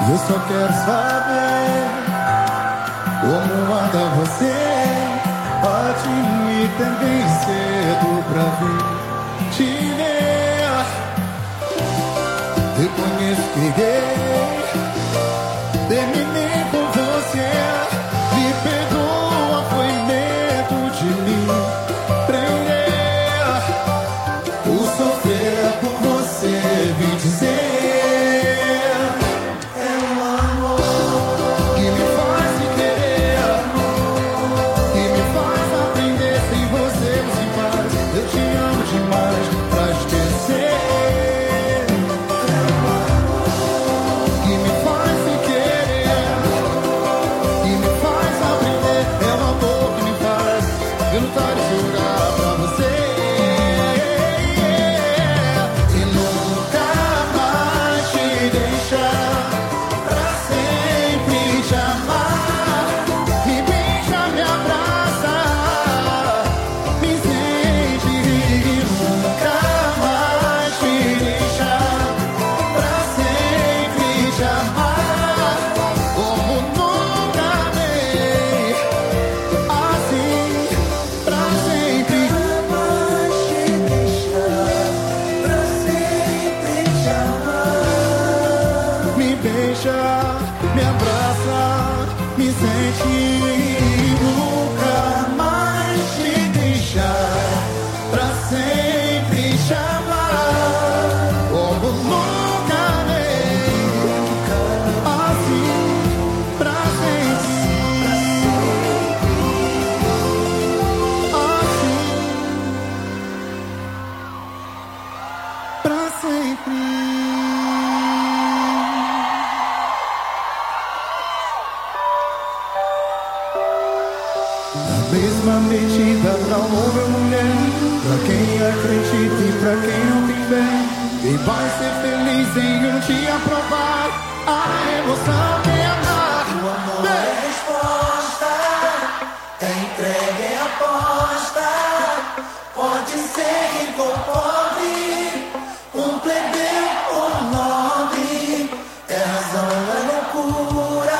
Eu só quero saber como anda você. Pode me ter bem cedo pra vir te ver. Reconheço que errei, terminei com você. Me perdoa, foi medo de me prender. O sofrer é por você, vim dizer. E vai ser feliz em um dia provar a emoção de amar. O amor é resposta, é entrega, é aposta. Pode ser rico ou pobre, um plebeu ou nobre. É razão, é loucura,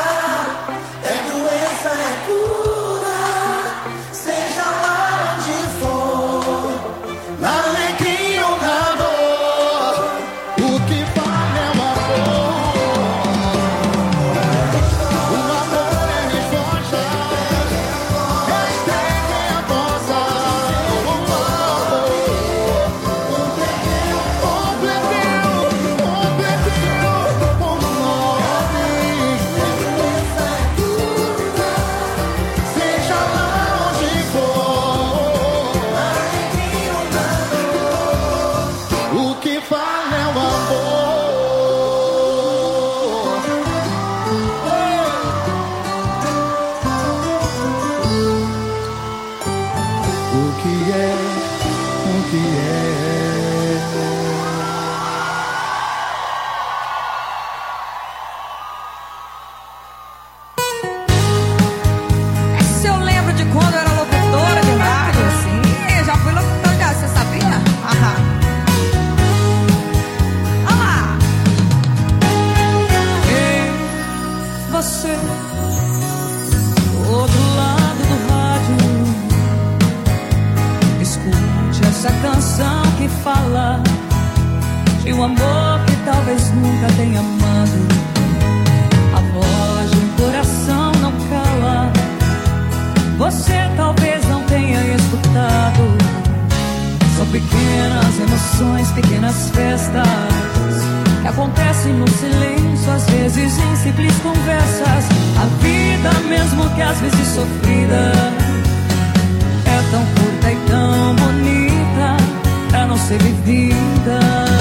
é doença, é cura. Seja lá onde for, na alegria ou na dor. Pequenas festas que acontecem no silêncio, às vezes em simples conversas. A vida, mesmo que às vezes sofrida, é tão curta e tão bonita pra não ser vivida.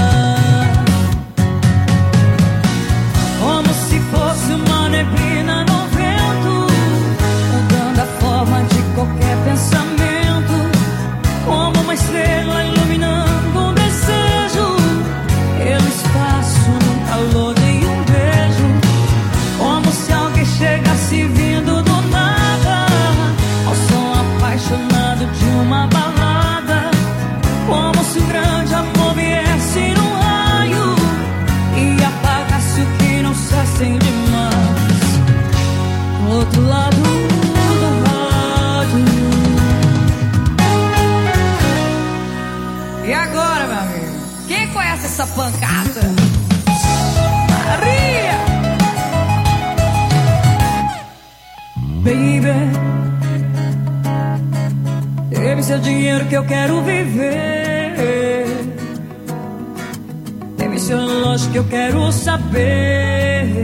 Como se fosse uma neblina no vento, mudando a forma de qualquer pensamento, como uma estrela iluminando um desejo, pelo espaço, num calor de um beijo. Como se alguém chegasse vindo do nada, aos baby. Deve ser o dinheiro que eu quero viver. Deve ser o relógio que eu quero saber.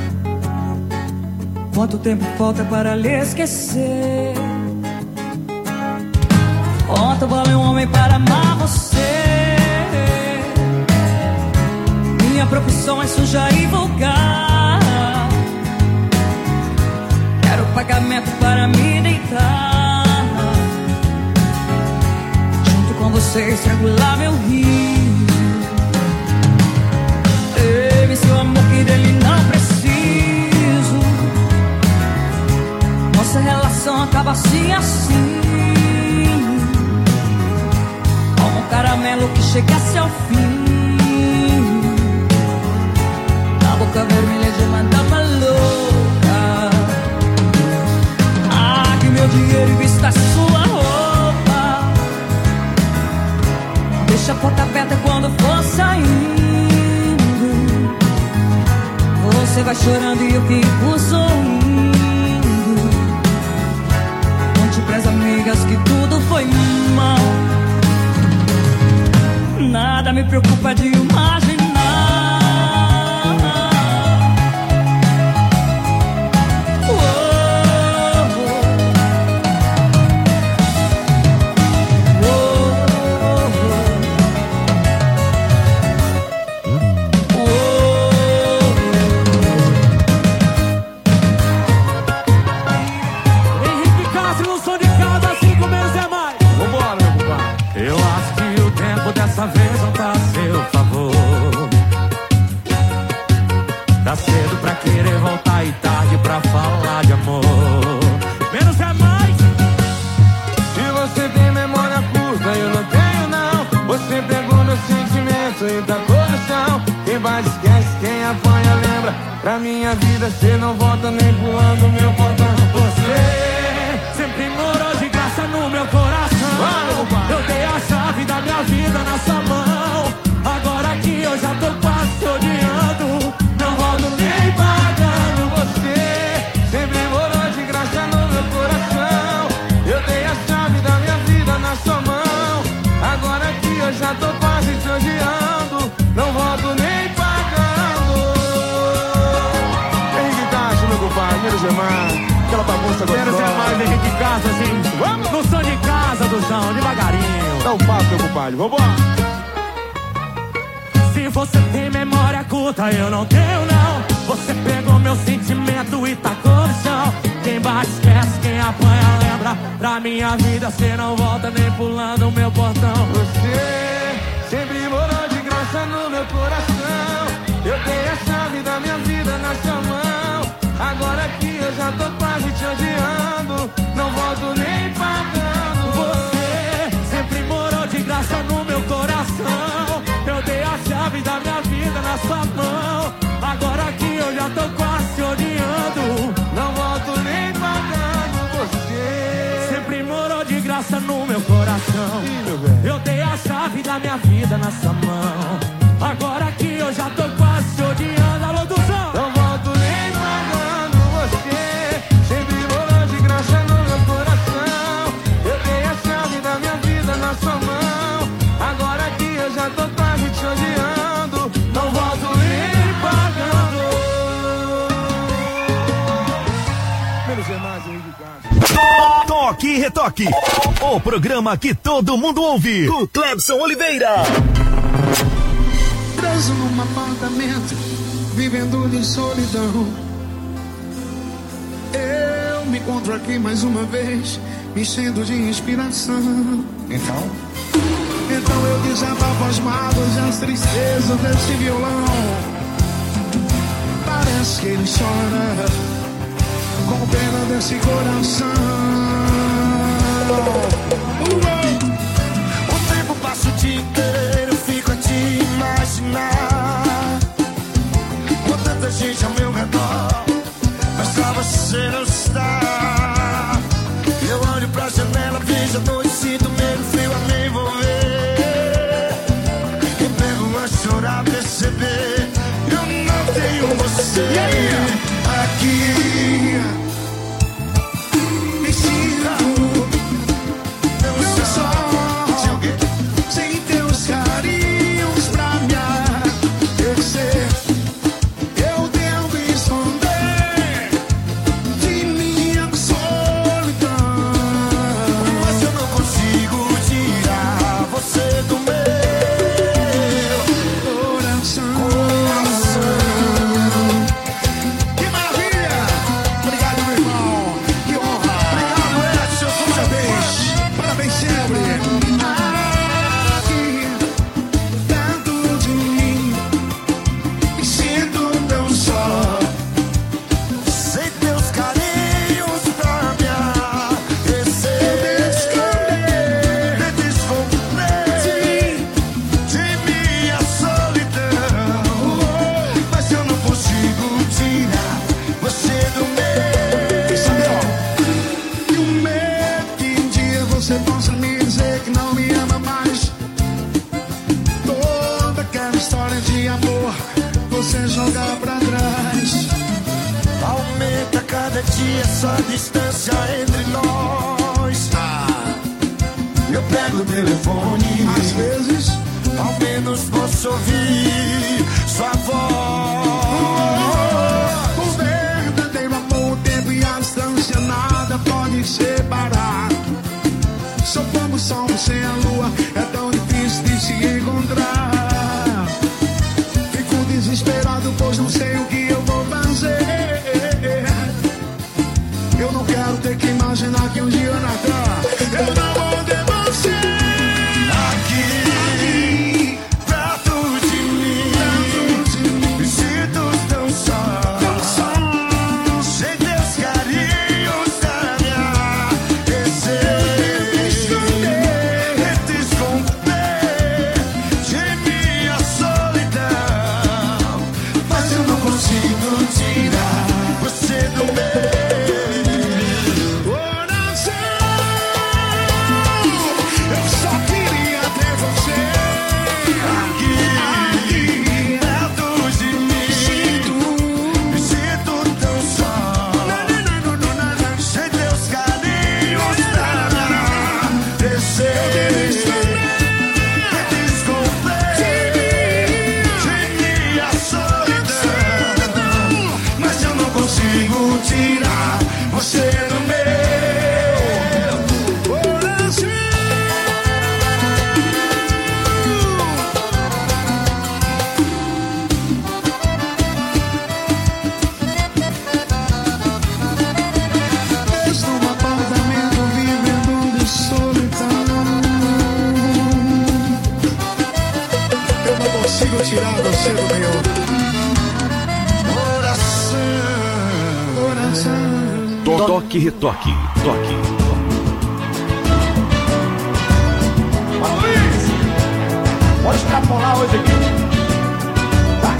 Quanto tempo falta para lhe esquecer? Quanto vale um homem para amar você? Minha profissão é suja e vulgar. Quero pagamento para me deitar junto com você, estrangular meu rio. Teve seu amor que dele não preciso. Nossa relação acaba assim, assim, como um caramelo que chegasse ao fim. A boca vermelha de uma dama louca. Ah, que meu dinheiro vista a sua roupa. Deixa a porta aberta quando for saindo. Você vai chorando e eu fico sorrindo. Conte pras amigas que tudo foi mal. Nada me preocupa de imaginar. Dessa vez não tá a seu favor. Tá cedo pra querer voltar e tarde pra falar de amor. Menos é mais. Se você tem memória curta, eu não tenho não. Você pegou meu sentimento e da coração. Quem bate esquece, quem apanha lembra. Pra minha vida cê não volta nem pulando meu portão. Você sempre morou de graça no meu coração. Eu dei a chave da minha vida na sua mão. Agora que eu já tô quase te odiando, não volto nem pagando. Você sempre morou de graça no meu coração. Eu dei a chave da minha vida na sua mão. Agora que eu já tô quase te odiando, não volto nem pagando. Henrique Castro, meu compadre, menos é mais. Aquela bagunça gostosa. Menos é mais, Henrique Castro, assim. Vamos no som de casa do chão, devagarinho. Dá um papo, meu compadre, vambora. Se você tem memória curta, eu não tenho não. Você pegou meu sentimento e tacou no chão. Quem bate esquece, quem apanha lembra. Pra minha vida cê não volta nem pulando o meu portão. Você sempre morou de graça no meu coração. Eu dei a chave da minha vida na sua mão. Agora que eu já tô quase te odiando, não volto nem pagando. Você sempre morou de graça no meu coração. Eu dei a chave da minha vida na sua mão. Agora que eu já tô quase te odiando, não volto nem pagando. Você sempre morou de graça no meu coração. Eu dei a chave da minha vida na sua mão. Agora que eu já tô quase te odiando. Alô, Duzão! Não volto nem pagando. Você sempre morou de graça no meu coração. Eu dei a chave da minha vida na sua mão. Agora que eu já tô quase te odiando, não volto nem pagando. Menos é mais, Henrique Castro. Toque e Retoque, o programa que todo mundo ouve, com Clebson Oliveira. Preso num apartamento, vivendo de solidão. Eu me encontro aqui mais uma vez, me enchendo de inspiração. Então eu desabafo as mágoas e as tristezas desse violão. Parece que ele chora com pena desse coração. O tempo passa o dia inteiro, fico a te imaginar. Com tanta gente ao meu redor, mas só você não está. Eu olho pra janela, vejo a noite, sinto medo, frio a me envolver. Eu pego a chorar, perceber, eu não tenho você aqui. dia é só distância entre nós. Eu pego o telefone, Às vezes, ao menos posso ouvir sua voz. o verdadeiro amor, o tempo e a distância, nada pode separar. Só como sol sem a lua, é tão difícil de se encontrar. Fico desesperado, pois não sei o que eu vou fazer. Eu não quero ter que imaginar que um dia Natal eu não vou ter você Aqui, perto de mim, me sinto tão só. Sem teus carinhos da minha receita, te esconder de minha solidão. Mas eu não consigo tirar você do meu Eu só queria ter você aqui, perto de mim. Me sinto tão só. Sem teus carinhos pra descer, te esconder de minha solidão. Mas eu não consigo tirar você do meu coração. Estou num apartamento vivendo de solidão. Eu não consigo tirar você do meu coração. Toque, retoque, toque. Luiz, pode extrapolar hoje aqui. Vai.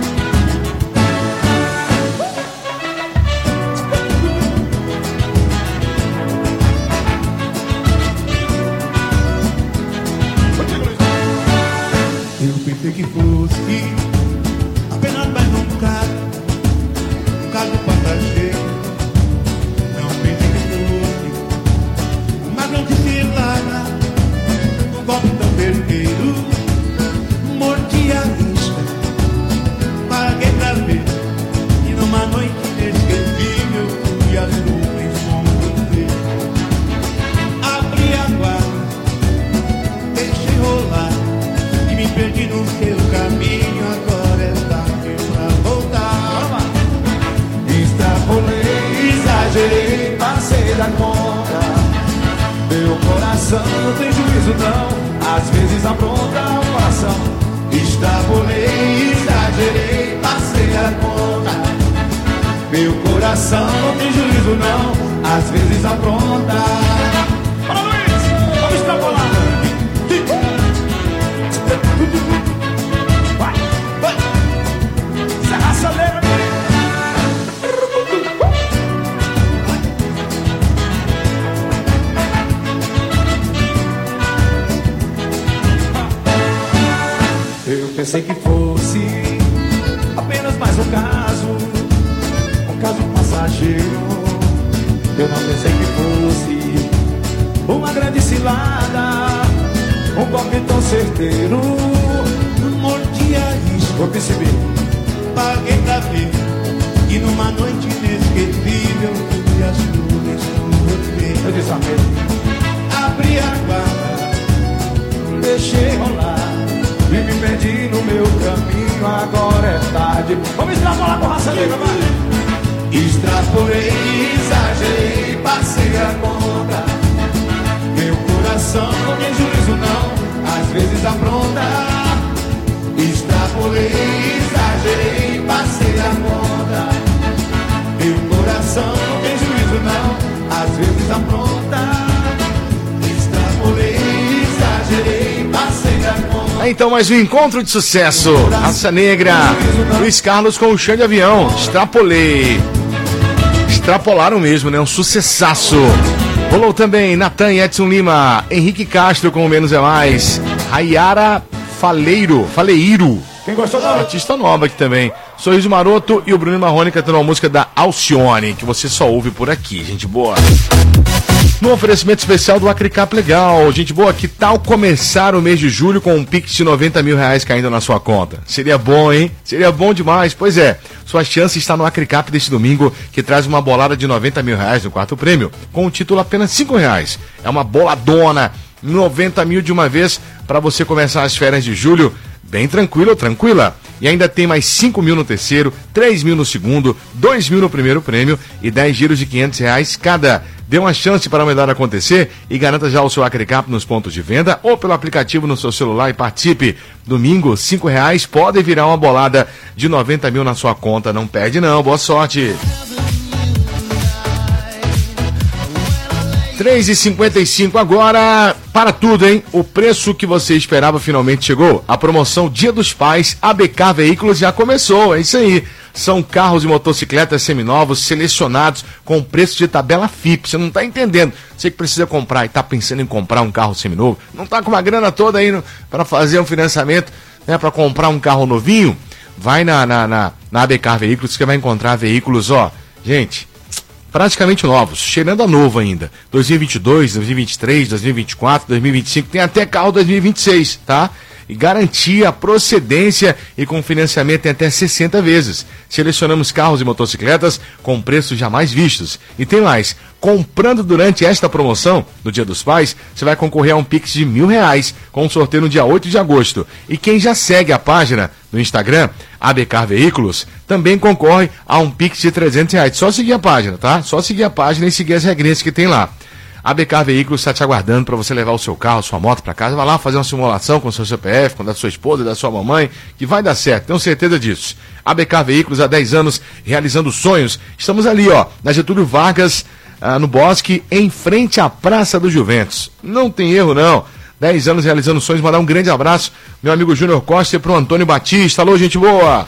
Eu pensei que fosse apenas mais um caso passageiro. Não pensei que fosse uma grande cilada, um golpe tão certeiro. Mordi a vista, paguei pra ver, e numa noite inesquecível fui às nuvens com você. Abri a guarda, deixei rolar e me perdi no seu caminho. Agora é tarde pra voltar. Extrapolei, exagerei, passei da conta. Meu coração não tem juízo não, às vezes apronta o coração. Extrapolei, exagerei, passei da conta. Meu coração não tem juízo não, às vezes apronta. Bora, Luiz, vamos extrapolar. Vai, vai. Serra Saleira. Eu pensei que fosse apenas mais um caso passageiro. Eu não pensei que fosse uma grande cilada, um golpe tão certeiro. Mordi a isca, Vou perceber. paguei pra ver, e numa noite inesquecível fui às nuvens com você. Eu disse a mesma. Abri a guarda, Deixei rolar e me perdi no meu caminho. Agora é tarde. Vamos extrapolar com raça negra, vai. Extrapolei, exagerei, passei a conta. Meu coração não tem juízo não, às vezes apronta. Extrapolei, exagerei, passei a conta. Meu coração não tem juízo não, às vezes apronta. Extrapolei, exagerei, passei a conta. Então, mais um encontro de sucesso. Raça Negra, Luiz Carlos com o Chão de Avião. Extrapolei. Extrapolaram mesmo, né? Um sucessaço. Rolou também Natan e Edson Lima, Henrique Castro com o Menos é Mais, Rayara Faleiro, Quem gostou não? Artista nova aqui também. Sorriso Maroto e o Bruno Marrone cantando uma música da Alcione, que você só ouve por aqui, gente boa. No oferecimento especial do Acricap Legal, gente boa, que tal começar o mês de julho com um Pix de 90 mil reais caindo na sua conta? Seria bom, hein? Seria bom demais. Pois é, sua chance está no Acricap deste domingo, que traz uma bolada de 90 mil reais no quarto prêmio, com o título apenas 5 reais. É uma boladona, 90 mil de uma vez, para você começar as férias de julho bem tranquilo ou tranquila. E ainda tem mais 5 mil no terceiro, 3 mil no segundo, 2 mil no primeiro prêmio e 10 giros de 500 reais cada. Dê uma chance para o melhor acontecer e garanta já o seu Acricap nos pontos de venda ou pelo aplicativo no seu celular e participe. Domingo, 5 reais pode virar uma bolada de 90 mil na sua conta. Não perde não, boa sorte. 3h55 agora, para tudo, hein? O preço que você esperava finalmente chegou. A promoção Dia dos Pais ABK Veículos já começou, é isso aí. São carros e motocicletas seminovos selecionados com preço de tabela FIP. Você não tá entendendo. Você que precisa comprar e tá pensando em comprar um carro seminovo, não tá com uma grana toda aí para fazer um financiamento, né, para comprar um carro novinho, vai na ABK Veículos que você vai encontrar veículos, ó, gente, praticamente novos, cheirando a novo ainda. 2022, 2023, 2024, 2025, tem até carro 2026, tá? E garantia, procedência e com financiamento em até 60 vezes. Selecionamos carros e motocicletas com preços jamais vistos. E tem mais, comprando durante esta promoção, no Dia dos Pais, você vai concorrer a um Pix de R$1.000, com um sorteio no dia 8 de agosto. E quem já segue a página no Instagram, ABK Veículos, também concorre a um Pix de R$300. Só seguir a página, tá? Só seguir a página e seguir as regrinhas que tem lá. A ABK Veículos está te aguardando para você levar o seu carro, sua moto para casa. Vai lá fazer uma simulação com o seu CPF, com a da sua esposa, da sua mamãe, que vai dar certo, tenho certeza disso. A ABK Veículos há 10 anos realizando sonhos. Estamos ali, ó, na Getúlio Vargas, no Bosque, em frente à Praça do Juventus. Não tem erro, não. 10 anos realizando sonhos. Mandar um grande abraço, meu amigo Júnior Costa, e pro Antônio Batista. Alô, gente boa!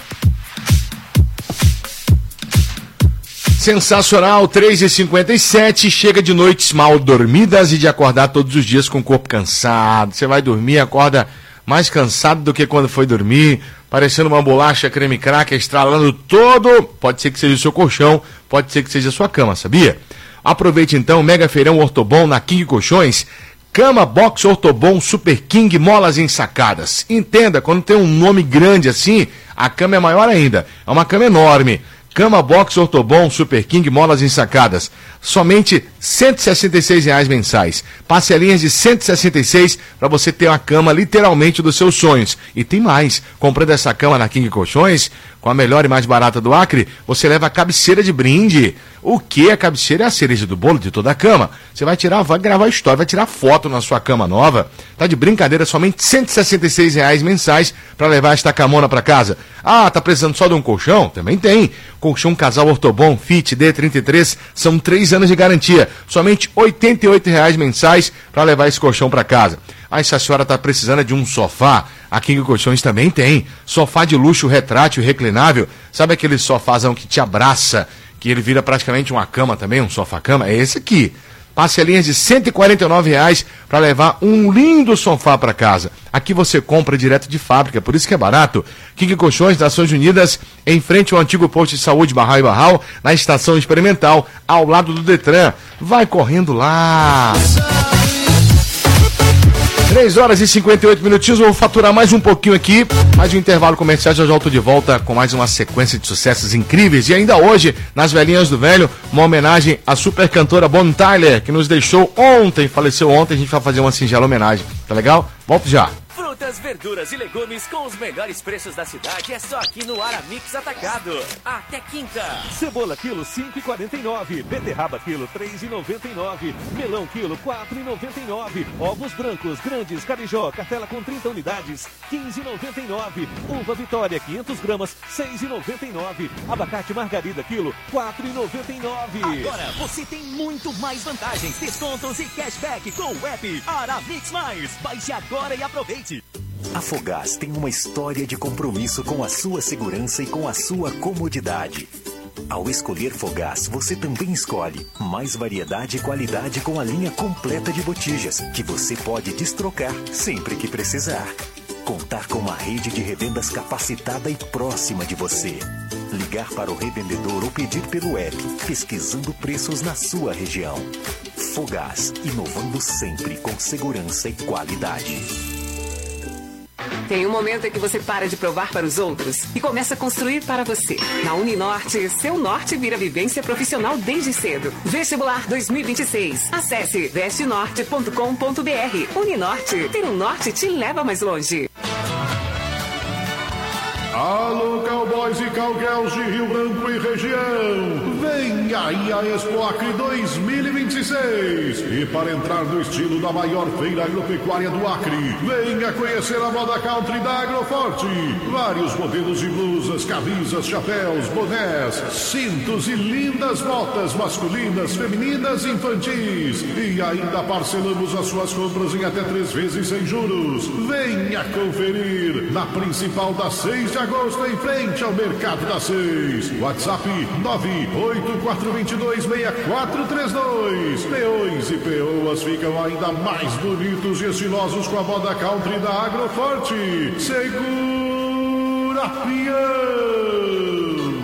Sensacional, 3h57, chega de noites mal dormidas e de acordar todos os dias com o corpo cansado. Você vai dormir, acorda mais cansado do que quando foi dormir, parecendo uma bolacha creme cracker, estralando todo. Pode ser que seja o seu colchão, pode ser que seja a sua cama, sabia? Aproveite então o Mega Feirão Ortobon na King Colchões. Cama Box Ortobon Super King, molas ensacadas. Entenda, quando tem um nome grande assim, a cama é maior ainda. É uma cama enorme. Cama Box Ortobon Super King, molas ensacadas. Somente R$ 166 mensais. Parcelinhas de 166 para você ter uma cama literalmente dos seus sonhos. E tem mais. Comprando essa cama na King Colchões, com a melhor e mais barata do Acre, você leva a cabeceira de brinde. O que? A cabeceira é a cereja do bolo de toda a cama. Você vai tirar, vai gravar história, vai tirar foto na sua cama nova. Tá de brincadeira, somente R$ 166 mensais para levar esta camona para casa. Ah, tá precisando só de um colchão? Também tem. Colchão Casal Ortobon Fit D33, são 3 anos de garantia. Somente R$ 88 mensais para levar esse colchão para casa. Ah, se a senhora tá precisando de um sofá, a King Colchões também tem. Sofá de luxo retrátil e reclinável. Sabe aquele sofazão que te abraça, que ele vira praticamente uma cama também, um sofá-cama? É esse aqui. Parcelinhas de R$ 149 para levar um lindo sofá para casa. Aqui você compra direto de fábrica, por isso que é barato. King Colchões, Nações Unidas, em frente ao antigo posto de saúde Barral e Barral, na estação experimental, ao lado do Detran. Vai correndo lá. 3h58, eu vou faturar mais um pouquinho aqui, mais um intervalo comercial, já volto de volta com mais uma sequência de sucessos incríveis. E ainda hoje, nas Velhinhas do Velho, uma homenagem à super cantora Bonnie Tyler, que nos deixou ontem, faleceu ontem, a gente vai fazer uma singela homenagem, tá legal? Volto já. Frutas, verduras e legumes com os melhores preços da cidade é só aqui no Aramix Atacado. Até quinta. Cebola quilo 5,49. Beterraba quilo 3,99. Melão quilo 4,99. Ovos brancos grandes Carijó, cartela com 30 unidades 15,99. Uva Vitória 500 gramas 6,99. Abacate Margarida quilo 4,99. Agora você tem muito mais vantagens, descontos e cashback com o app Aramix Mais. Baixe agora e aproveite. A Fogás tem uma história de compromisso com a sua segurança e com a sua comodidade. Ao escolher Fogás, você também escolhe mais variedade e qualidade com a linha completa de botijas, que você pode destrocar sempre que precisar. Contar com uma rede de revendas capacitada e próxima de você. Ligar para o revendedor ou pedir pelo app, pesquisando preços na sua região. Fogás, inovando sempre com segurança e qualidade. Tem um momento em que você para de provar para os outros e começa a construir para você. Na Uninorte, seu norte vira vivência profissional desde cedo. Vestibular 2026. Acesse vestenorte.com.br. Uninorte, ter um norte te leva mais longe. Alô, cowboys e cowgirls de Rio Branco e região. Vem aí a Expo Acre 2026. E para entrar no estilo da maior feira agropecuária do Acre, venha conhecer a moda country da Agroforte. Vários modelos de blusas, camisas, chapéus, bonés, cintos e lindas botas masculinas, femininas e infantis. E ainda parcelamos as suas compras em até 3 vezes sem juros. Venha conferir na principal da 6 de agosto, em frente ao Mercado da 6. WhatsApp 984226432. Peões e peoas ficam ainda mais bonitos e estilosos com a moda country da Agroforte. Segura, peão!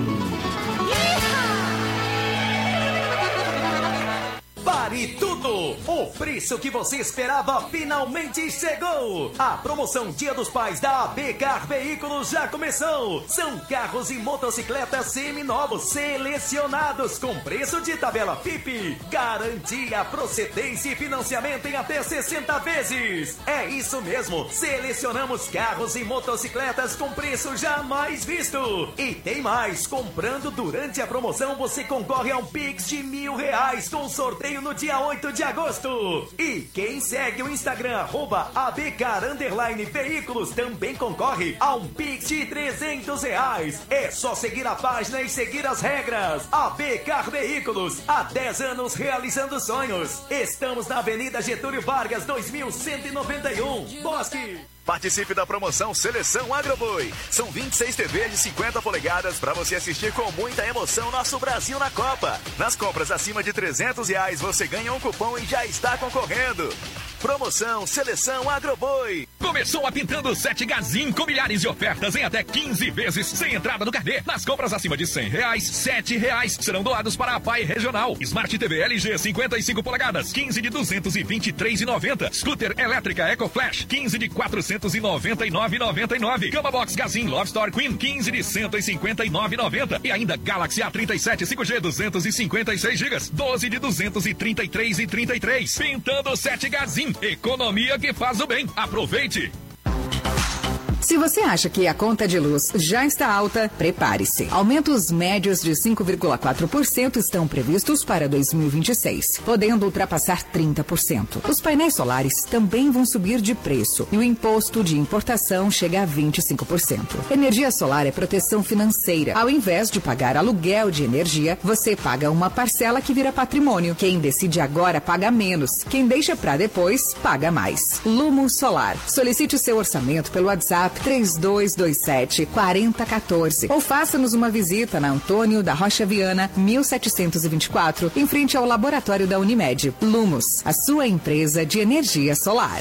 Pare tudo! O preço que você esperava finalmente chegou! A promoção Dia dos Pais da AB Car Veículos já começou! São carros e motocicletas seminovos selecionados com preço de tabela FIP. Garantia, procedência e financiamento em até 60 vezes. É isso mesmo! Selecionamos carros e motocicletas com preço jamais visto. E tem mais! Comprando durante a promoção você concorre a um Pix de R$1.000 com sorteio no dia 8 de agosto. E quem segue o Instagram @abcar_veículos também concorre a um Pix de R$300. É só seguir a página e seguir as regras. AB Car Veículos, há 10 anos realizando sonhos. Estamos na Avenida Getúlio Vargas, 2191, Bosque. Participe da promoção Seleção Agroboi. São 26 TVs de 50 polegadas para você assistir com muita emoção nosso Brasil na Copa. Nas compras acima de R$300 você ganha um cupom e já está concorrendo. Promoção Seleção Agroboi. Começou a Pintando 7 Gazin com milhares de ofertas em até 15 vezes sem entrada no carnê. Nas compras acima de R$100, R$7 serão doados para a PAI Regional. Smart TV LG 55 polegadas, 15 de R$223,90. Scooter elétrica Eco Flash, 15 de R$499,99. Cama Box Gazin Love Store Queen, 15 de R$159,90. E ainda Galaxy A37 5G 256 GB, 12 de R$233,33. Pintando 7 Gazin, economia que faz o bem. Aproveite! Se você acha que a conta de luz já está alta, prepare-se. Aumentos médios de 5,4% estão previstos para 2026, podendo ultrapassar 30%. Os painéis solares também vão subir de preço e o imposto de importação chega a 25%. Energia solar é proteção financeira. Ao invés de pagar aluguel de energia, você paga uma parcela que vira patrimônio. Quem decide agora paga menos. Quem deixa para depois, paga mais. Lumo Solar. Solicite seu orçamento pelo WhatsApp 3227-4014 ou faça-nos uma visita na Antônio da Rocha Viana, 1724, em frente ao laboratório da Unimed. Lumos, a sua empresa de energia solar.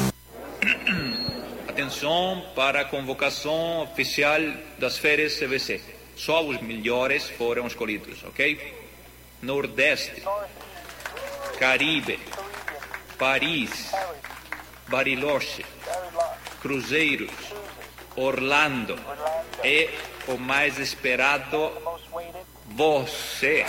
Atenção para a convocação oficial das férias CVC. Só os melhores foram escolhidos, ok? Nordeste, Caribe, Paris, Bariloche, Cruzeiros, Orlando e o mais esperado, você.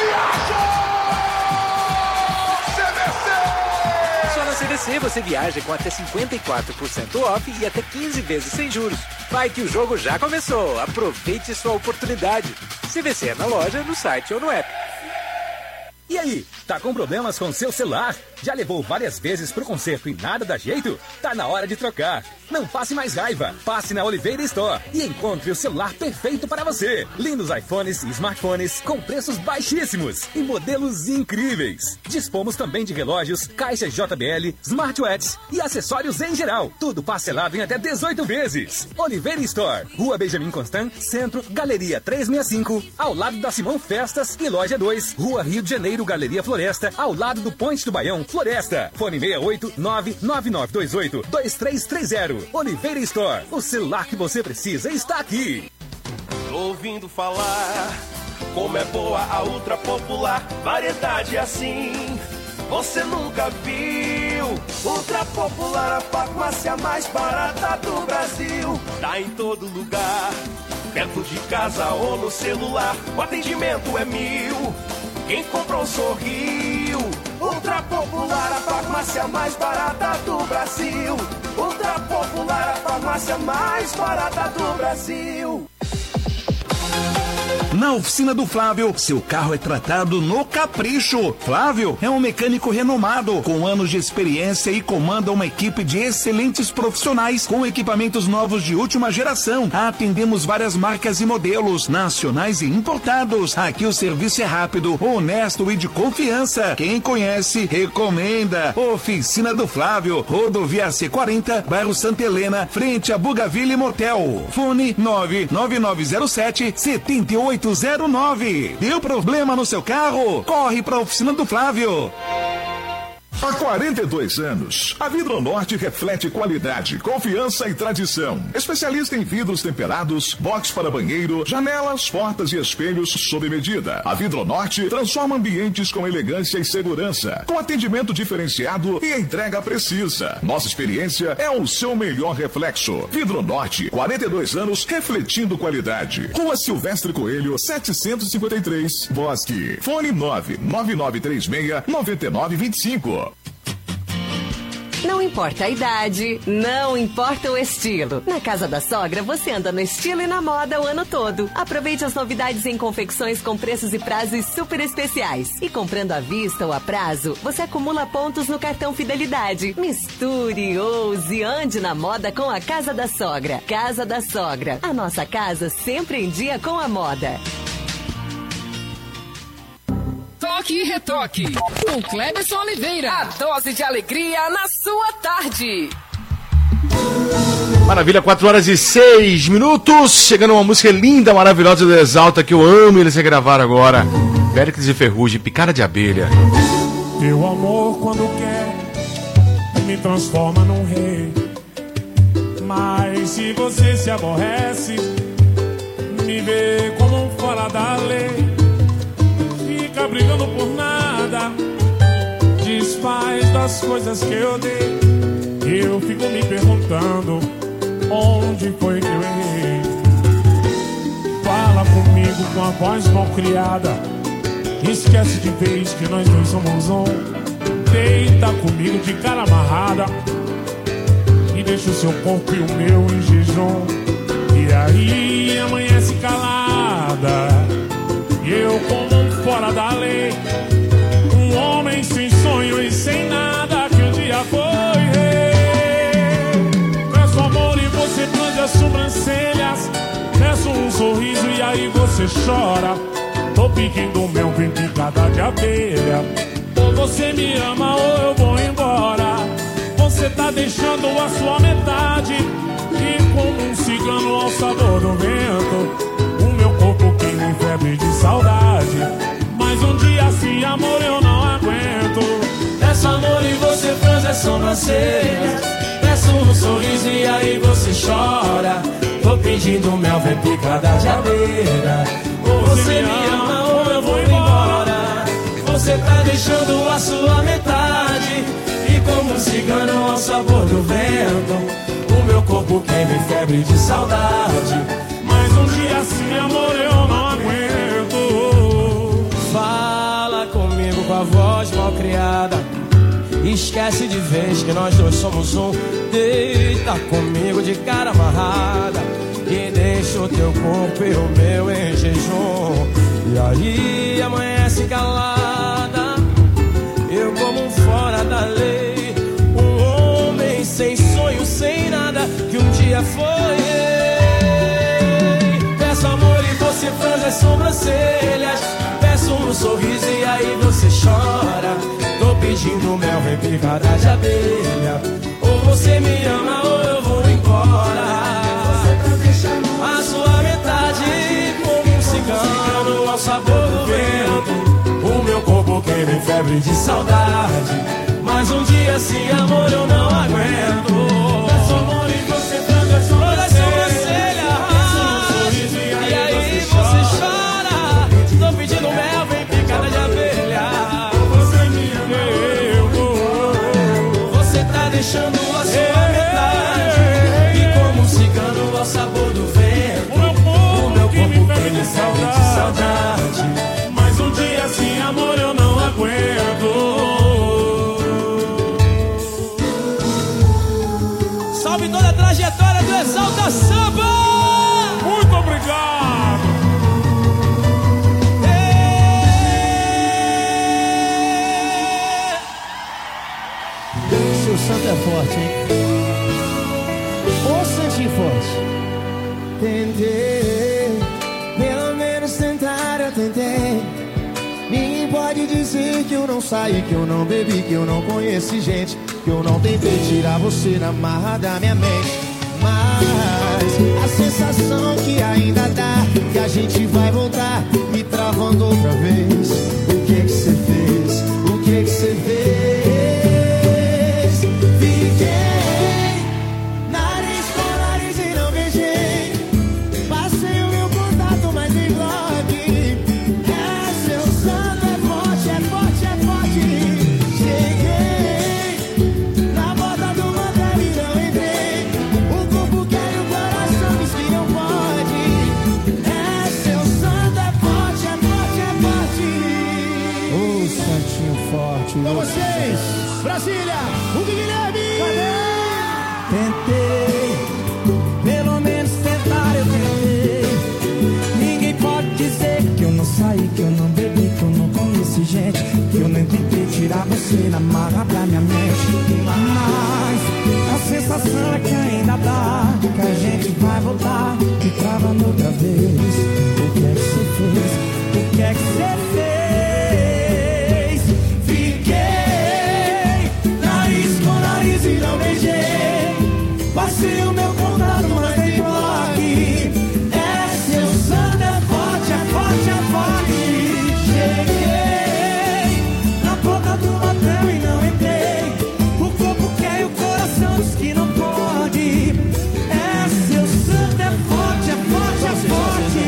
Só na CVC você viaja com até 54% off e até 15 vezes sem juros. Vai que o jogo já começou. Aproveite sua oportunidade. CVC é na loja, no site ou no app. E aí, tá com problemas com seu celular? Já levou várias vezes pro conserto e nada dá jeito? Tá na hora de trocar. Não passe mais raiva. Passe na Oliveira Store e encontre o celular perfeito para você. Lindos iPhones e smartphones com preços baixíssimos e modelos incríveis. Dispomos também de relógios, caixas JBL, smartwatches e acessórios em geral. Tudo parcelado em até 18 vezes. Oliveira Store, Rua Benjamin Constant, Centro, Galeria 365, ao lado da Simão Festas e Loja 2, Rua Rio de Janeiro, Galeria Floresta, ao lado do Ponte do Baião, Floresta. Fone 68999282330. Oliveira Store. O celular que você precisa está aqui. Tô ouvindo falar como é boa a Ultra Popular. Variedade assim você nunca viu. Ultra Popular, a farmácia mais barata do Brasil. Tá em todo lugar, perto de casa ou no celular. O atendimento é 1000, quem comprou sorriu. Ultra Popular, a farmácia mais barata do Brasil. Ultra Popular, a farmácia mais barata do Brasil. Na oficina do Flávio, seu carro é tratado no capricho. Flávio é um mecânico renomado, com anos de experiência e comanda uma equipe de excelentes profissionais com equipamentos novos de última geração. Atendemos várias marcas e modelos, nacionais e importados. Aqui o serviço é rápido, honesto e de confiança. Quem conhece, recomenda. Oficina do Flávio, Rodovia C40, bairro Santa Helena, frente a Bugaville Motel. Fone 99907-7809. Deu problema no seu carro? Corre para a oficina do Flávio. Há 42 anos, a Vidronorte reflete qualidade, confiança e tradição. Especialista em vidros temperados, box para banheiro, janelas, portas e espelhos sob medida. A Vidronorte transforma ambientes com elegância e segurança, com atendimento diferenciado e entrega precisa. Nossa experiência é o seu melhor reflexo. Vidronorte, 42 anos refletindo qualidade. Rua Silvestre Coelho, 753, Bosque. Fone 99936-9925. Não importa a idade, não importa o estilo. Na Casa da Sogra, você anda no estilo e na moda o ano todo. Aproveite as novidades em confecções com preços e prazos super especiais. E comprando à vista ou a prazo, você acumula pontos no cartão Fidelidade. Misture, ouse, ande na moda com a Casa da Sogra. Casa da Sogra, a nossa casa sempre em dia com a moda. Toque e Retoque, com Cleberson Oliveira. A dose de alegria na sua tarde. Maravilha, 4h06. Chegando uma música linda, maravilhosa do Exalta, que eu amo eles regravaram agora. Péricles e Ferrugem, Picada de Abelha. Teu amor, quando quer, me transforma num rei. Mas se você se aborrece, me vê como um fora da lei. Fica brigando por nada, desfaz das coisas que eu dei. Eu fico me perguntando, onde foi que eu errei? Fala comigo com a voz mal criada, esquece de vez que nós dois somos um. Deita comigo de cara amarrada e deixa o seu corpo e o meu em jejum. E aí amanhece calada, e eu como um fora da lei, um homem sem sonho e sem nada, que um dia foi rei. Peço amor e você franze as sobrancelhas, peço um sorriso e aí você chora. Tô pedindo mel, vem picada de abelha. Ou você me ama ou eu vou embora. Você tá deixando a sua metade, e como um cigano ao sabor do vento, o meu corpo queima em febre de saudade. Mas um dia assim, amor, eu não aguento. Peço amor e você franze as sobrancelhas, peço um sorriso e aí você chora. Tô pedindo mel, vem picada de abelha. Ou você me ama ou eu vou embora. Você tá deixando a sua metade, e como um cigano ao sabor do vento, o meu corpo queima em febre de saudade. Mas um dia assim, amor, eu não aguento. Fala comigo com a voz mal criada, esquece de vez que nós dois somos um. Deita comigo de cara amarrada e deixa o teu corpo e o meu em jejum. E aí amanhece calada, eu como um fora da lei, um homem sem sonho, sem nada, que um dia foi rei. Peço amor e você franze as sobrancelhas, peço um sorriso e aí você chora. Tô pedindo mel, vem picada de abelha. Ou você me ama ou eu vou embora. Você tá deixando a sua metade, como um cigano ao sabor do vento, o meu corpo queima em febre de saudade. Mas um dia sem amor eu não aguento. Peço amor e você tranca as sobrancelhas. E aí você chora. Tô pedindo mel, vem picada de abelha. Você me ama. Você tá deixando a sua metade. E como um cigano ao sabor do vento. O meu corpo tem de saudade. Mas um dia sem amor eu não aguento. Salve toda a trajetória do Exalta Samba! Muito obrigado! Seu santo é forte, hein? Ô santinho forte. Tentei, pelo menos tentar eu tentei. Ninguém pode dizer que eu não saí, que eu não bebi, que eu não conheci gente, que eu não tentei tirar você na marra da minha mente. Mas a sensação que ainda dá, que a gente vai voltar, me travando outra vez. O que você fez? O que você fez? Fiquei nariz com nariz e não beijei. Passei o meu contato, mas em bloco. É seu santo, é forte, é forte, é forte. Cheguei na borda do motel e não entrei. O corpo quer e o coração diz que não pode. É seu santo, é forte, é forte, é forte. Ô santinho forte. Com vocês, Brasília, o Guilherme. Tentei, pelo menos tentar eu tentei. Ninguém pode dizer que eu não saí, que eu não bebi, que eu não conheci gente, que eu nem tentei tirar você na marra da minha mente. Mas a sensação é que ainda dá, que a gente vai voltar, me travando outra vez. O que é que você fez? O que é que você fez? Fiquei nariz com nariz e não beijei. Passei o meu contato, mas em bloco. É seu santo, é forte, é forte, é forte. Cheguei na porta do motel e não entrei. O corpo quer e o coração diz que não pode. É seu santo, é forte, é forte, é forte.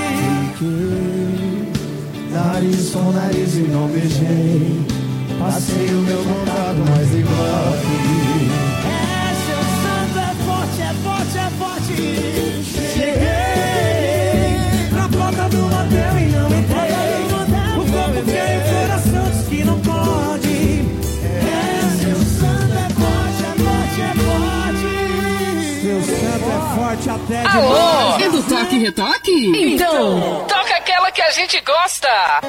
Fiquei nariz com nariz e não beijei. Passei o meu contato, mas em bloco. É seu santo, é forte, é forte, é forte. Cheguei na porta do motel e não entrei. O corpo quer e o coração diz que não pode. É seu santo, é forte, é forte, é forte. Seu santo é forte até de Alô, é do Toque e Retoque? Então, toca aquela que a gente gosta.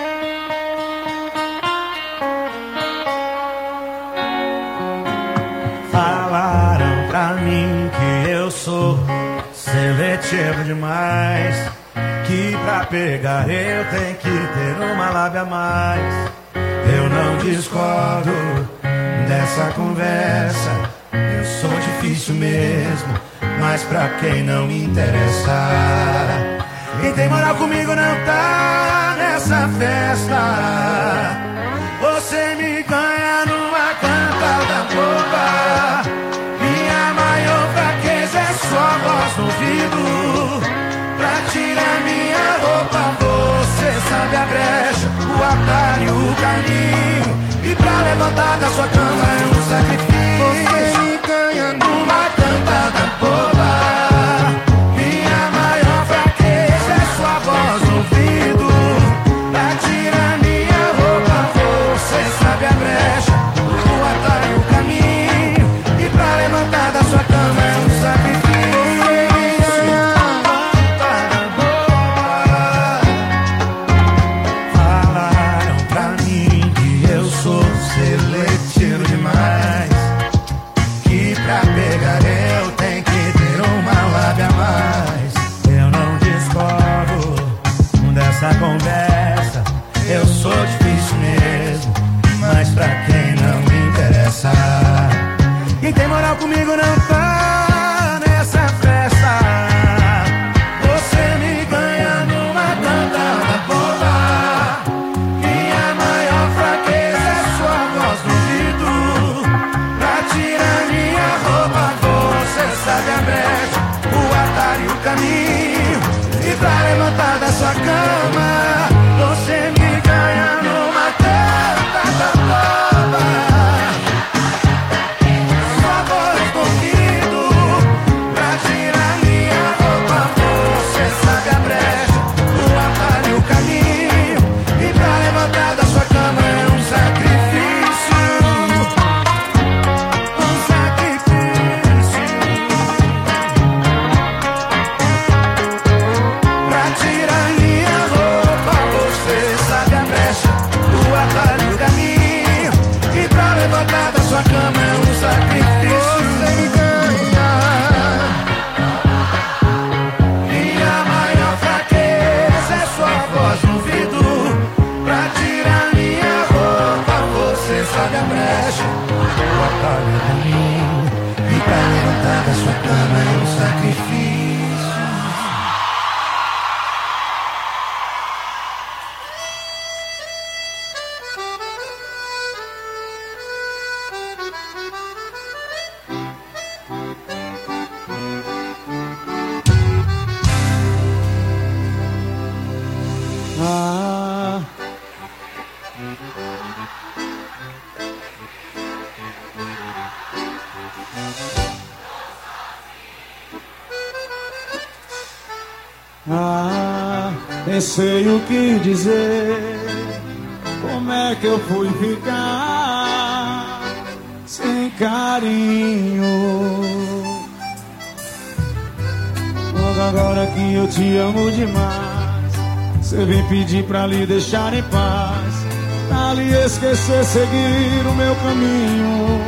Falaram pra mim que eu sou seletivo demais, que pra pegar eu tenho que ter uma lábia a mais. Eu não discordo dessa conversa, eu sou difícil mesmo, mas pra quem não me interessa. Quem tem moral comigo não tá nessa festa. Você me ganha numa cantada boba. Minha maior fraqueza é sua voz no ouvido. Pra tirar minha roupa você sabe a brecha, o atalho, o caminho. E pra levantar da sua cama é um sacrifício. Você me ganha numa cantada boba. Minha maior fraqueza é sua voz no ouvido. Pra tirar minha roupa você sabe a brecha, o atalho, o caminho. E pra levantar da sua cama é um sacrifício. Falaram pra mim que eu sou seletivo demais, que pra pegar eu tenho que ter caminho. E pra levantar da sua cama, você me ganha numa tanta boba. Sua voz convido pra tirar minha roupa. Você sabe a brecha, o atalho, o caminho. E pra levantar da sua cama é um sacrifício. Um sacrifício. Pra tirar minha roupa, você sabe a brecha, o atalho, o caminho. E pra levantar da sua cama é um sacrifício. Você me ganha. Minha maior fraqueza é sua voz no ouvido. Pra tirar minha roupa, você sabe a brecha, o atalho, o caminho. E pra levantar da sua cama é um sacrifício. Nem sei o que dizer. Como é que eu fui ficar sem carinho? Logo agora que eu te amo demais, você vem pedir pra lhe deixar em paz, pra lhe esquecer, seguir o meu caminho.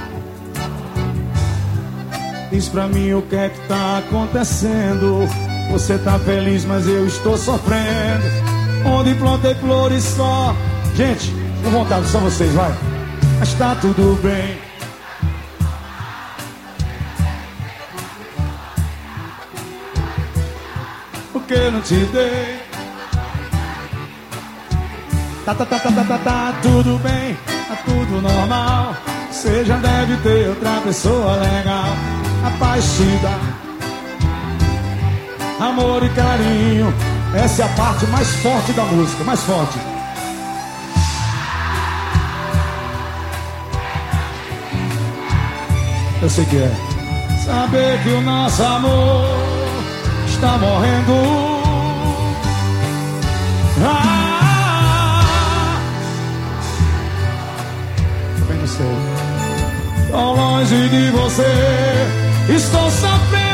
Diz pra mim o que é que tá acontecendo. Você tá feliz, mas eu estou sofrendo. Onde plantei flores só. Gente, com vontade, só vocês, vai. Mas tá tudo bem. O que eu não te dei? Tá tudo bem, tá tudo normal. Você já deve ter outra pessoa legal. A paz te dá amor e carinho. Essa é a parte mais forte da música, mais forte. Eu sei que é. Saber que o nosso amor está morrendo. Também não sei. Tão longe de você, estou sofrendo.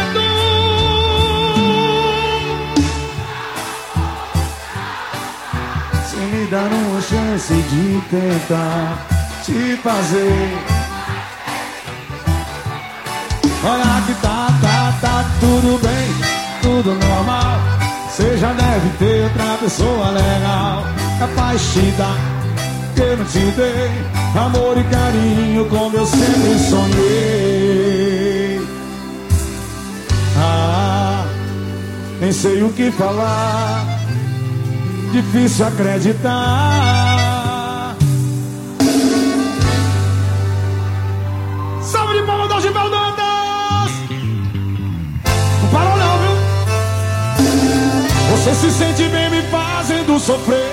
Me dar uma chance de tentar te fazer. Olha que tá tudo bem, tudo normal. Você já deve ter outra pessoa legal, capaz de te dar que eu não te dei. Amor e carinho como eu sempre sonhei. Nem sei o que falar, difícil acreditar. Salve de palmas ao Gilberto Dantas. Não parou não, viu? Você se sente bem me fazendo sofrer.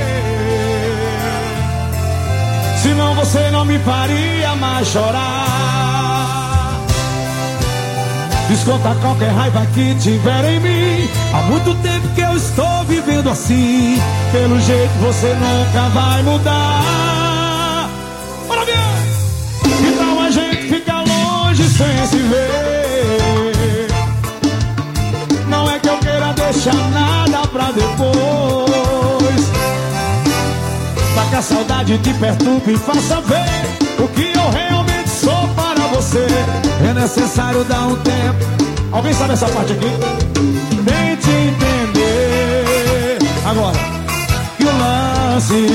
Senão você não me faria mais chorar. Desconta qualquer raiva que tiver em mim. Há muito tempo que eu estou vivendo assim. Pelo jeito você nunca vai mudar. Bora ver! Então a gente fica longe sem se ver. Não é que eu queira deixar nada pra depois, pra que a saudade te perturbe e faça ver o que eu realmente sou para você. É necessário dar um tempo. Alguém sabe essa parte aqui? Tente entender agora que o lance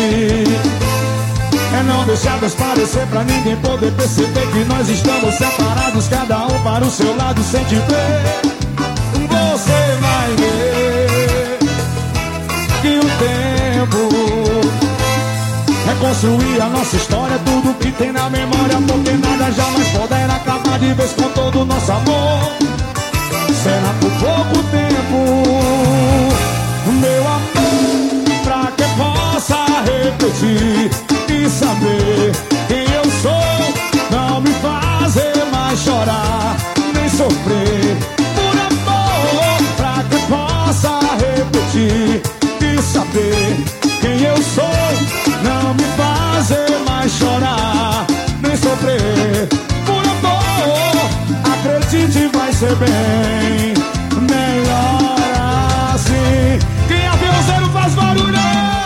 é não deixar transparecer pra ninguém poder perceber que nós estamos separados, cada um para o seu lado sem te ver. Você vai ver que o tempo reconstruir a nossa história, tudo que tem na memória, porque nada jamais poderá acabar de vez com todo o nosso amor. Será por pouco tempo tempo. Meu amor, pra que possa repetir e saber quem eu sou, não me fazer mais chorar, nem sofrer. Por amor, pra que possa repetir e saber quem eu sou, não me fazer mais chorar, nem sofrer. Por amor, acredite, vai ser bem melhor assim. Quem é aviãozeiro faz barulho.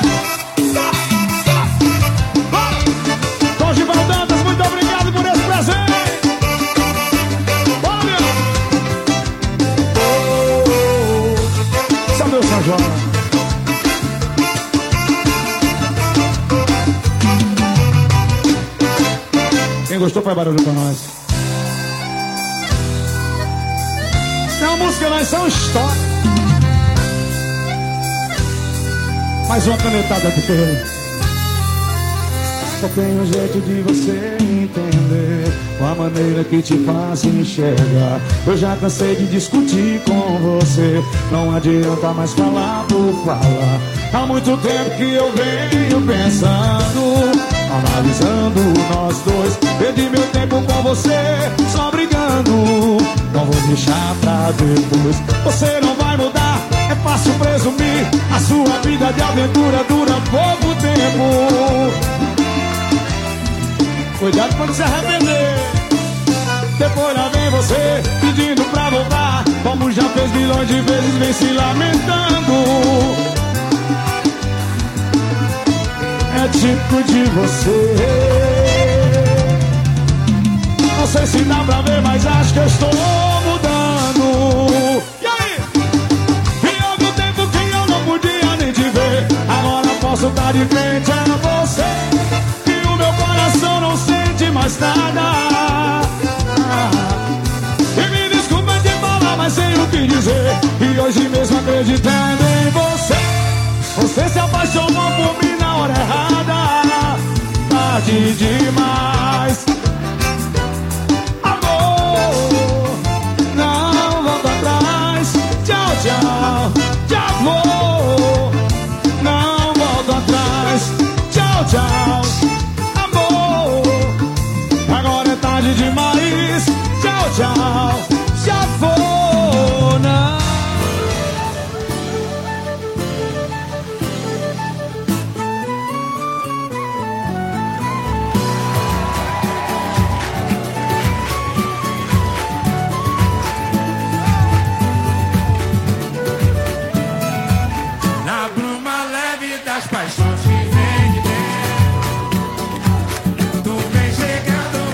Gival Dantas, muito obrigado por esse presente. Olha! Sabe o São João? Quem gostou faz barulho pra nós. É uma música, nós são história. Mais uma canetada de ferro. Só tem um jeito de você entender a maneira que te faz enxergar. Eu já cansei de discutir com você, não adianta mais falar por falar. Há muito tempo que eu venho pensando, analisando nós dois. Perdi meu tempo com você, só brigando. Não vou deixar pra depois. Você não vai mudar, é fácil presumir. A sua vida de aventura dura pouco tempo. Cuidado quando se arrepender. Depois lá vem você pedindo pra voltar, como já fez milhões de vezes, vem se lamentando. É tipo de você. Não sei se dá pra ver, mas acho que eu estou mudando. E aí? E algum tempo que eu não podia nem te ver, agora posso estar de frente a você. Coração não sente mais nada. E me desculpa de falar, mas sei o que dizer. E hoje mesmo acreditando em você, você se apaixonou por mim na hora errada. Tarde demais. Amor, não volta atrás. Tchau, tchau, já vou. Não volta atrás. Tchau, tchau. Tarde demais, tchau, tchau, já vou, não. Na bruma leve das paixões que vem de dentro, tu vem chegando.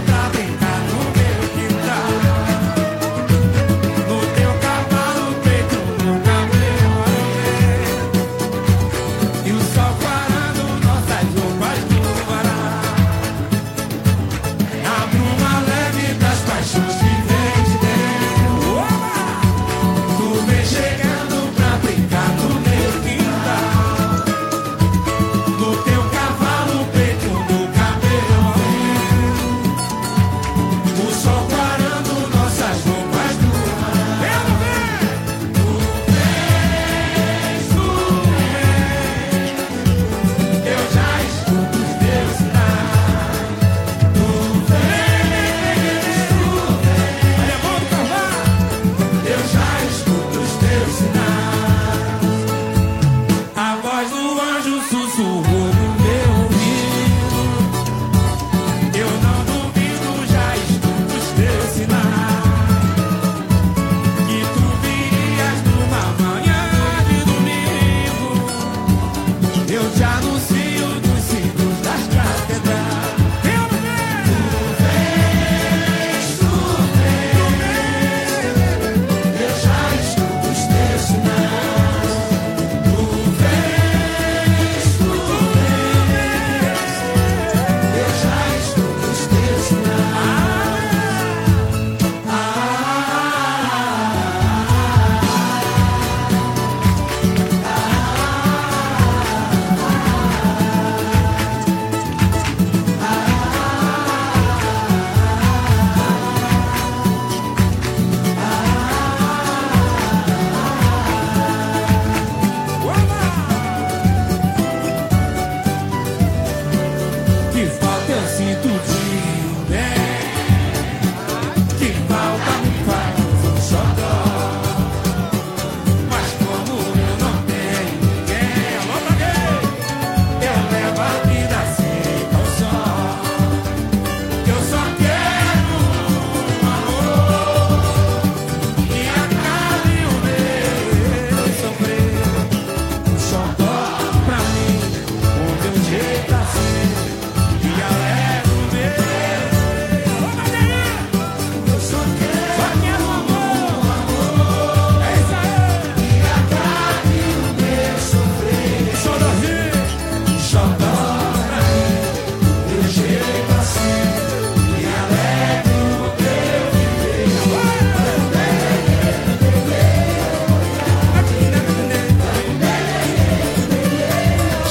A voz do anjo sussurrou.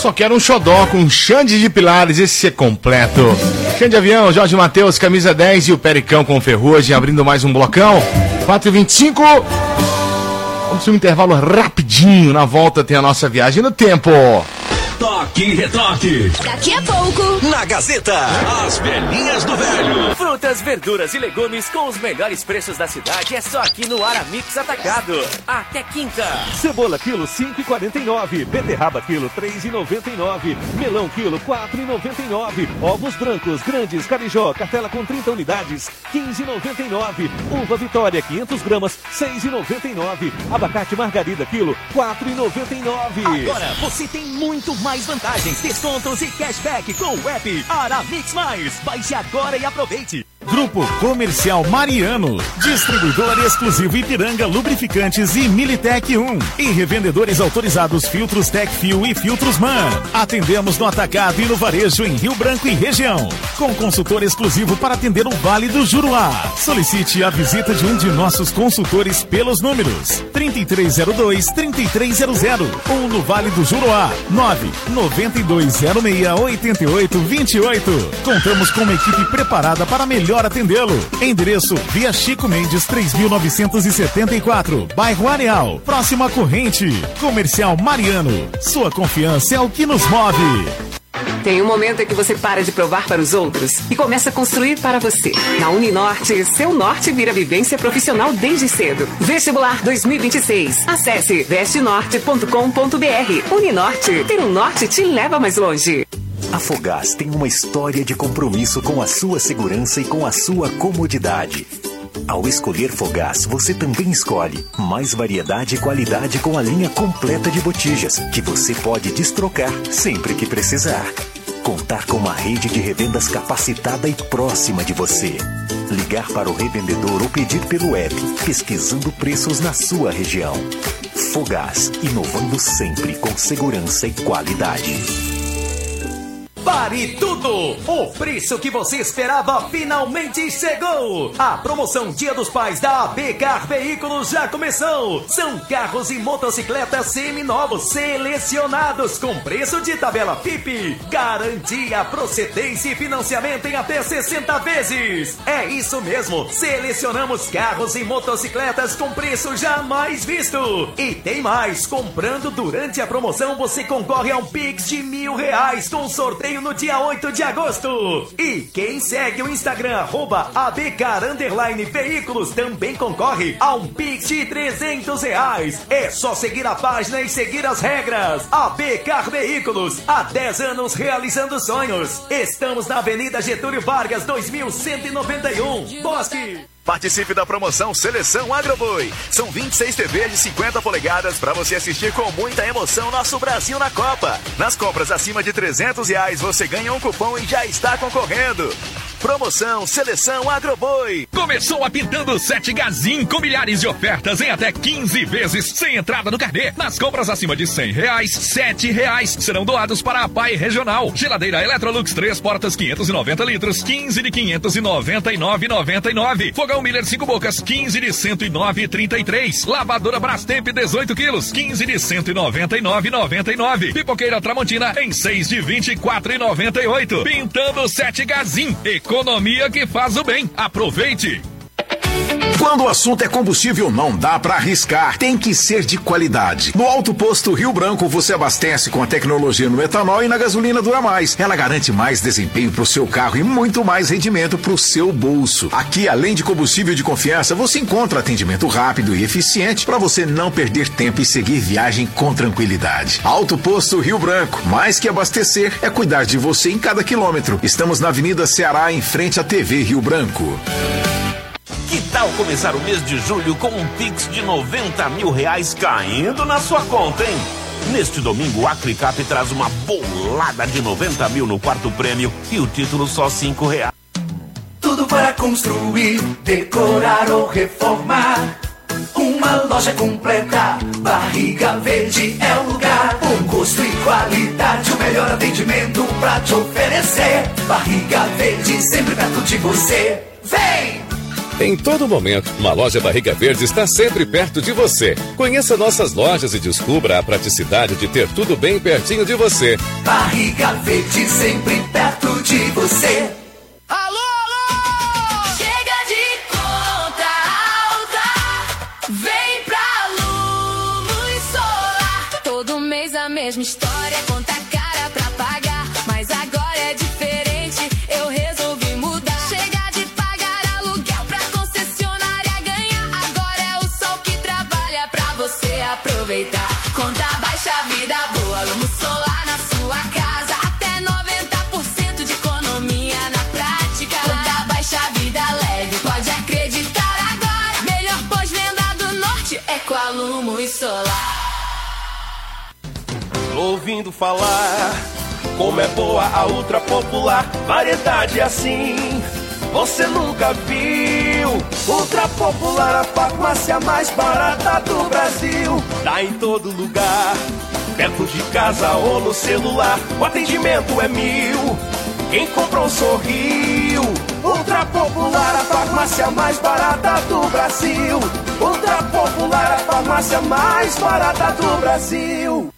só quero um xodó com Xande de Pilares, esse é completo. Xande Avião, Jorge Mateus, camisa 10 e o Pericão com Ferrugem, abrindo mais um blocão. 4h25. Vamos para um intervalo rapidinho, na volta tem a nossa viagem no tempo. Toque e retoque. Daqui a pouco, na Gazeta, as velhinhas do velho. Frutas, verduras e legumes com os melhores preços da cidade é só aqui no Aramix Atacado. Até quinta. Cebola quilo 5,49. Beterraba quilo 3,99. Melão quilo 4,99. Ovos brancos grandes Carijó, cartela com 30 unidades 15,99. Uva Vitória 500 gramas 6,99. Abacate Margarida quilo 4,99. Agora você tem muito mais vantagens, descontos e cashback com o app Aramix Mais. Baixe agora e aproveite. Grupo Comercial Mariano, distribuidor exclusivo Ipiranga Lubrificantes e Militec 1 e revendedores autorizados Filtros Tecfil e Filtros Man. Atendemos no atacado e no varejo em Rio Branco e região, com consultor exclusivo para atender o Vale do Juruá. Solicite a visita de um de nossos consultores pelos números 3302-3300 ou no Vale do Juruá 99206-8828. Contamos com uma equipe preparada para melhor atendê-lo. Endereço Via Chico Mendes 3974, bairro Areal, próximo à Corrente. Comercial Mariano, sua confiança é o que nos move. Tem um momento em que você para de provar para os outros e começa a construir para você. Na Uninorte, seu norte vira vivência profissional desde cedo. Vestibular 2026. Acesse vestenorte.com.br. Uninorte, ter um norte te leva mais longe. A Fogás tem uma história de compromisso com a sua segurança e com a sua comodidade. Ao escolher Fogás, você também escolhe mais variedade e qualidade com a linha completa de botijas, que você pode destrocar sempre que precisar. Contar com uma rede de revendas capacitada e próxima de você. Ligar para o revendedor ou pedir pelo app, pesquisando preços na sua região. Fogás, inovando sempre com segurança e qualidade. Pare tudo! O preço que você esperava finalmente chegou! A promoção Dia dos Pais da AB Car Veículos já começou! São carros e motocicletas seminovos selecionados com preço de tabela FIP. Garantia, procedência e financiamento em até 60 vezes. É isso mesmo! Selecionamos carros e motocicletas com preço jamais visto. E tem mais! Comprando durante a promoção você concorre a um Pix de R$1.000 com sorteio no dia 8 de agosto. E quem segue o Instagram @abcar_veículos também concorre a um Pix de R$300. É só seguir a página e seguir as regras. Abcar Veículos, há 10 anos realizando sonhos. Estamos na Avenida Getúlio Vargas, 2191, Bosque. Participe da promoção Seleção Agroboi. São 26 TVs de 50 polegadas para você assistir com muita emoção nosso Brasil na Copa. Nas compras acima de R$300 você ganha um cupom e já está concorrendo. Promoção Seleção Agroboi. Começou a Pintando 7 Gazin com milhares de ofertas em até 15 vezes sem entrada no carnê. Nas compras acima de R$100, R$7 serão doados para a PAI Regional. Geladeira Electrolux 3 portas 590 litros, 15 de 599,99. Fogão Miller 5 bocas, 15 de 109,33. Lavadora Brastemp 18 quilos, 15 de 199,99. Pipoqueira Tramontina em 6 de 24,98. Pintando 7 Gazin. Economia que faz o bem. Aproveite! Quando o assunto é combustível, não dá pra arriscar. Tem que ser de qualidade. No Alto Posto Rio Branco, você abastece com a tecnologia no etanol e na gasolina Dura Mais. Ela garante mais desempenho pro seu carro e muito mais rendimento pro seu bolso. Aqui, além de combustível de confiança, você encontra atendimento rápido e eficiente para você não perder tempo e seguir viagem com tranquilidade. Alto Posto Rio Branco. Mais que abastecer, é cuidar de você em cada quilômetro. Estamos na Avenida Ceará, em frente à TV Rio Branco. Que tal começar o mês de julho com um Pix de R$90 mil caindo na sua conta, hein? Neste domingo, o Acricap traz uma bolada de 90 mil no quarto prêmio e o título só R$5. Tudo para construir, decorar ou reformar. Uma loja completa, Barriga Verde é o lugar. Bom gosto e qualidade, o melhor atendimento pra te oferecer. Barriga Verde, sempre perto de você. Vem! Em todo momento, uma loja Barriga Verde está sempre perto de você. Conheça nossas lojas e descubra a praticidade de ter tudo bem pertinho de você. Barriga Verde, sempre perto de você. Alô, alô! Chega de conta alta, vem pra Luz Solar. Todo mês a mesma história, conta cara pra pagar, mas agora é diferente, eu resolvi mudar. Chega de pagar aluguel pra concessionária ganhar, agora é o sol que trabalha pra você aproveitar. Conta baixa, vida boa, Luz Solar na sua casa, até 90% de economia na prática. Conta baixa, vida leve, pode acreditar agora. Melhor pós-venda do norte é com a Luz Solar. Ouvindo falar, como é boa a ultra popular, variedade assim, você nunca viu. Ultra popular, a farmácia mais barata do Brasil. Tá em todo lugar, perto de casa ou no celular, o atendimento é 1000, quem comprou sorriu. Ultra popular, a farmácia mais barata do Brasil. Ultra popular, a farmácia mais barata do Brasil.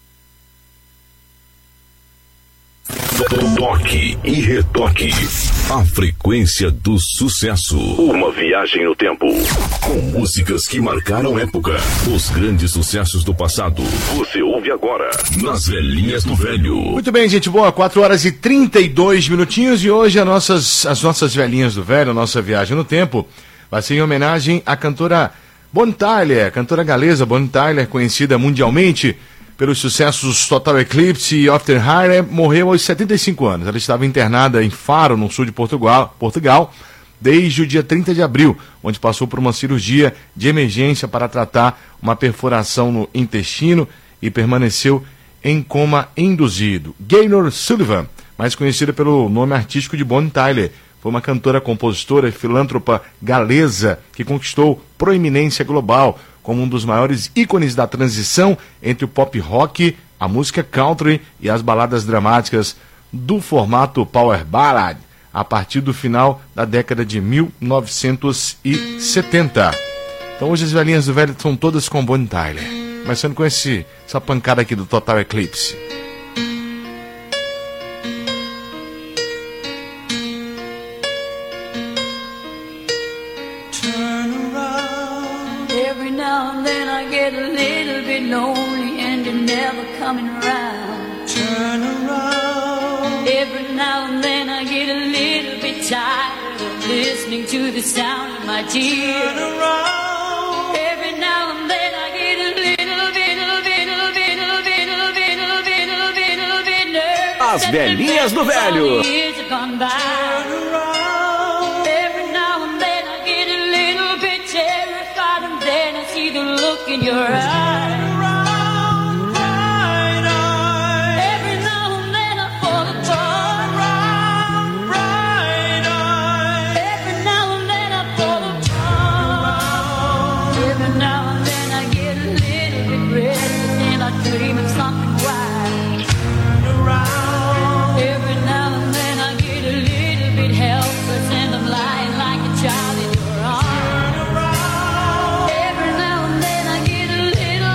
Toque e retoque. A frequência do sucesso. Uma viagem no tempo. Com músicas que marcaram época. Os grandes sucessos do passado. Você ouve agora nas Velhinhas do Velho. Muito bem, gente boa. 4 horas e 32 minutinhos. E hoje as nossas Velhinhas do Velho, a nossa viagem no tempo, vai ser em homenagem à cantora Bonnie Tyler, cantora galesa Bonnie Tyler, conhecida mundialmente pelos sucessos Total Eclipse e After High. Morreu aos 75 anos. Ela estava internada em Faro, no sul de Portugal, desde o dia 30 de abril, onde passou por uma cirurgia de emergência para tratar uma perfuração no intestino e permaneceu em coma induzido. Gaynor Sullivan, mais conhecida pelo nome artístico de Bonnie Tyler, foi uma cantora, compositora e filântropa galesa que conquistou proeminência global como um dos maiores ícones da transição entre o pop rock, a música country e as baladas dramáticas do formato power ballad, a partir do final da década de 1970. Então hoje as velhinhas do velho são todas com Bonnie Tyler, começando com essa pancada aqui do Total Eclipse. Lonely and you're never coming around. Turn around. Every now and then I get a little bit tired of listening to the sound of my tears. Turn around. Every now and then I get a little bit nervous. As Velhinhas do Velho. Turn around. Every now and then I get a little bit terrified, and then I see the look in your eyes. Dream of something wild. Every now and then I get a little bit helpless and I'm lying like a child in your arms. Every now and then I get a little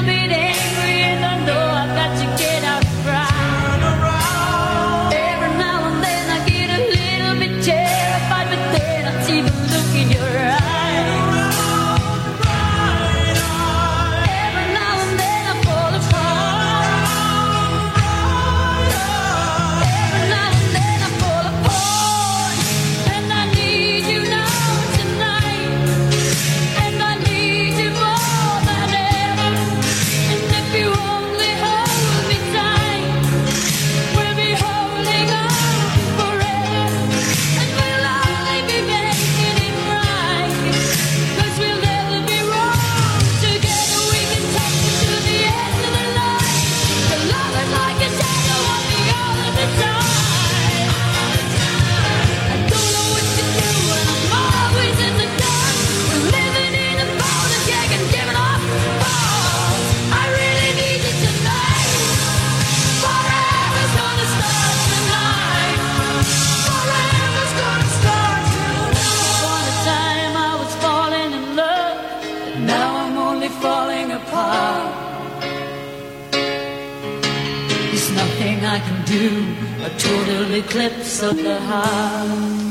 nothing I can do, a total eclipse of the heart.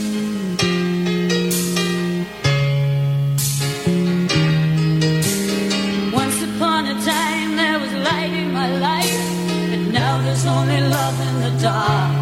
Once upon a time there was light in my life, and now there's only love in the dark.